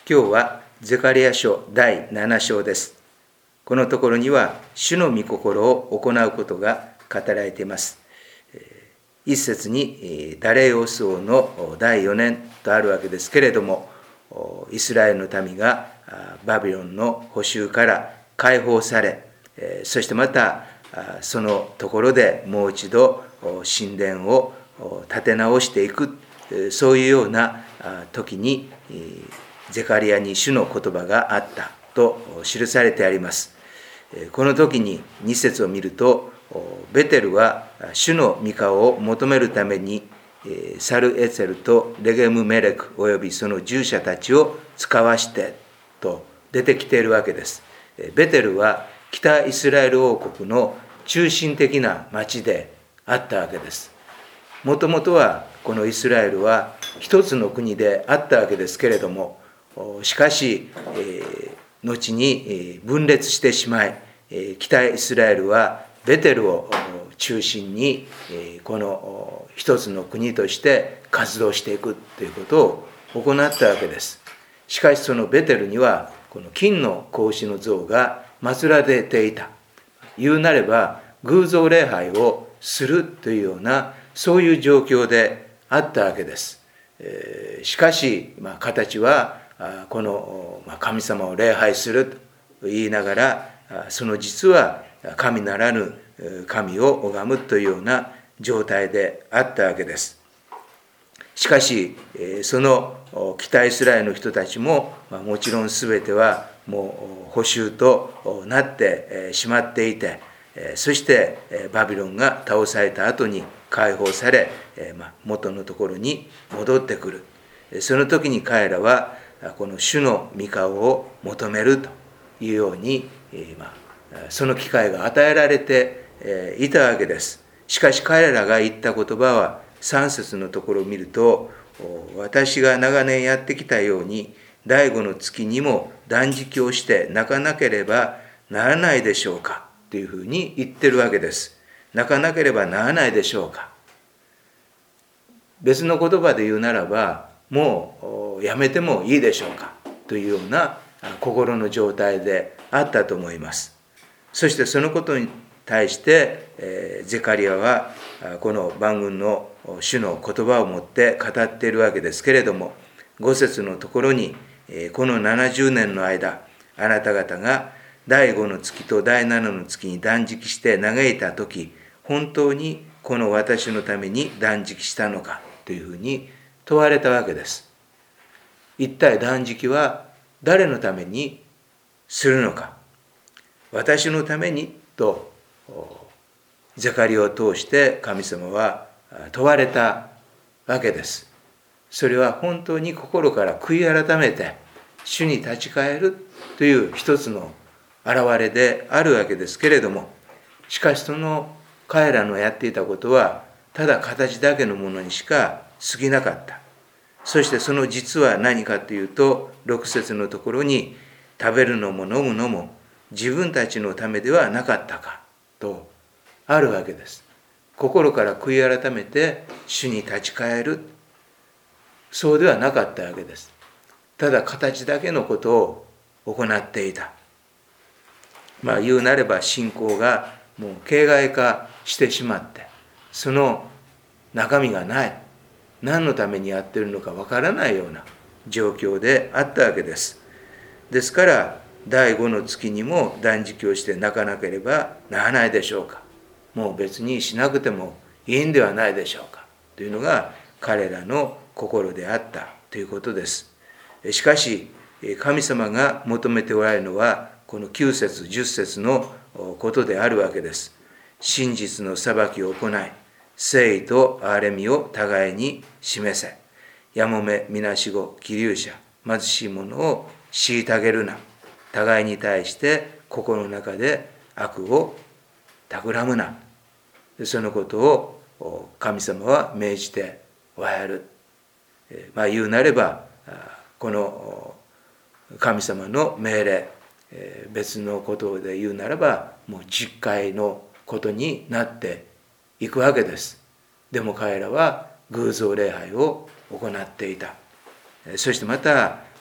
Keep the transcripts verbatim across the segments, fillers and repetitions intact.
今日はゼカリヤ書だいなな章です。このところには主の御心を行うことが語られています。一節にダレイオス王のだいよねんとあるわけですけれども、イスラエルの民がバビロンの捕囚から解放され、そしてまたそのところでもう一度神殿を建て直していく、そういうような時にゼカリヤに主の言葉があったと記されてあります。この時にに節を見ると、ベテルは主の御顔を求めるためにサルエツェルとレゲムメレクおよびその従者たちを使わしてと出てきているわけです。ベテルは北イスラエル王国の中心的な町であったわけです。もともとはこのイスラエルは一つの国であったわけですけれども、しかし、えー、後に分裂してしまい、北イスラエルはベテルを中心にこの一つの国として活動していくということを行ったわけです。しかしそのベテルにはこの金の格子の像が祀られていた。言うなれば偶像礼拝をするというようなそういう状況であったわけです。しかし、まあ、形はこの神様を礼拝すると言いながら、その実は神ならぬ神を拝むというような状態であったわけです。しかしその北イスラエルの人たちももちろん全てはもう捕囚となってしまっていて、そしてバビロンが倒された後に解放され元のところに戻ってくる。その時に彼らはこの主の御顔を求めるというように、その機会が与えられていたわけです。しかし彼らが言った言葉はさん節のところを見ると、私が長年やってきたように第五の月にも断食をして泣かなければならないでしょうかというふうに言ってるわけです。泣かなければならないでしょうか。別の言葉で言うならば、もうやめてもいいでしょうかというような心の状態であったと思います。そしてそのことに対してゼカリヤはこの万軍の主の言葉を持って語っているわけですけれども、ご節のところに、このななじゅうねんの間あなた方がだいごの月とだいななの月に断食して嘆いた時、本当にこの私のために断食したのかというふうに問われたわけです。一体断食は誰のためにするのか。私のためにとゼカリヤを通して神様は問われたわけです。それは本当に心から悔い改めて主に立ち返るという一つの現れであるわけですけれども、しかしその彼らのやっていたことはただ形だけのものにしか過ぎなかった。そしてその実は何かというと、ろく節のところに食べるのも飲むのも自分たちのためではなかったかとあるわけです。心から悔い改めて主に立ち返る、そうではなかったわけです。ただ形だけのことを行っていた。まあ言うなれば信仰がもう形骸化してしまって、その中身がない、何のためにやっているのかわからないような状況であったわけです。ですからだいごの月にも断食をして泣かなければならないでしょうか。もう別にしなくてもいいんではないでしょうかというのが彼らの心であったということです。しかし神様が求めておられるのはこのきゅう節じゅっ節のことであるわけです。真実の裁きを行い、誠意と憐れみを互いに示せ。やもめ、みなしご、寄留者、貧しい者を虐げるな。互いに対して心の中で悪を企むな。そのことを神様は命じておられる。まあ言うなれば、この神様の命令、別のことで言うならば、もう実戒のことになっていくわけです。でも彼らは偶像礼拝を行っていた。そしてまた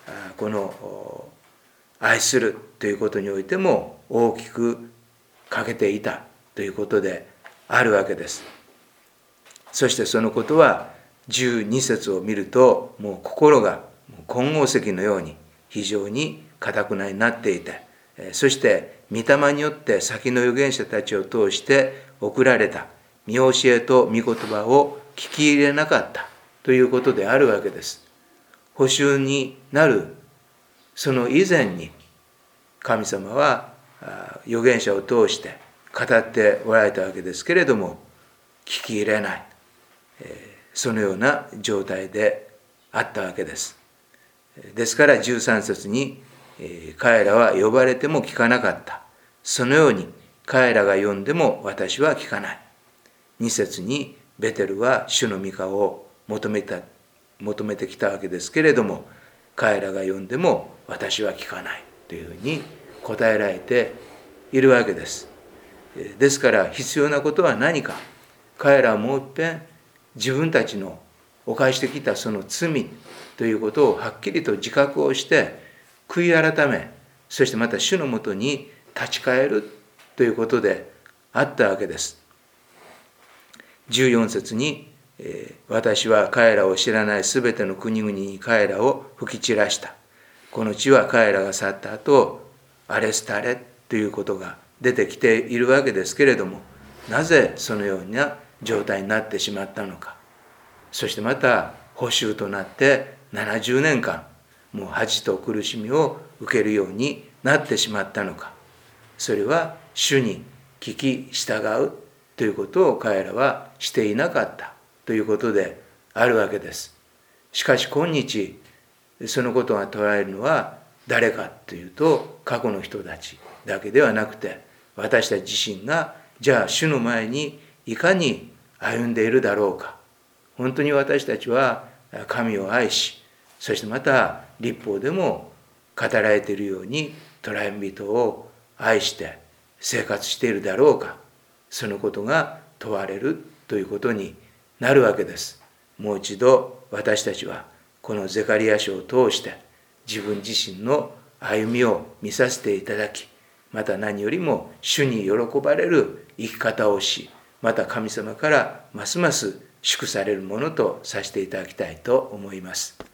この愛するということにおいても大きく欠けていたということであるわけです。そしてそのことはじゅうに節を見ると、もう心が金剛石のように非常に堅くなになっていて、そして御霊によって先の預言者たちを通して送られた見教えと御言葉を聞き入れなかったということであるわけです。補修になるその以前に神様は預言者を通して語っておられたわけですけれども、聞き入れない、そのような状態であったわけです。ですからじゅうさん節に、彼らは呼ばれても聞かなかった。そのように彼らが呼んでも私は聞かない。に節にベテルは主の御顔を求めた、求めてきたわけですけれども、彼らが呼んでも私は聞かないというふうに答えられているわけです。ですから必要なことは何か。彼らはもう一遍自分たちの犯してきたその罪ということをはっきりと自覚をして悔い改め、そしてまた主のもとに立ち返るということであったわけです。じゅうよん節に、私は彼らを知らないすべての国々に彼らを吹き散らした。この地は彼らが去った後、アレスタレということが出てきているわけですけれども、なぜそのような状態になってしまったのか。そしてまた捕囚となってななじゅうねんかん、もう恥と苦しみを受けるようになってしまったのか。それは主に聞き従うということを彼らはしていなかったということであるわけです。しかし今日そのことが捉えるのは誰かというと、過去の人たちだけではなくて、私たち自身がじゃあ主の前にいかに歩んでいるだろうか。本当に私たちは神を愛し、そしてまた律法でも語られているように捕らえ人を愛して生活しているだろうか。そのことが問われるということになるわけです。もう一度私たちはこのゼカリヤ書を通して自分自身の歩みを見させていただき、また何よりも主に喜ばれる生き方をし、また神様からますます祝されるものとさせていただきたいと思います。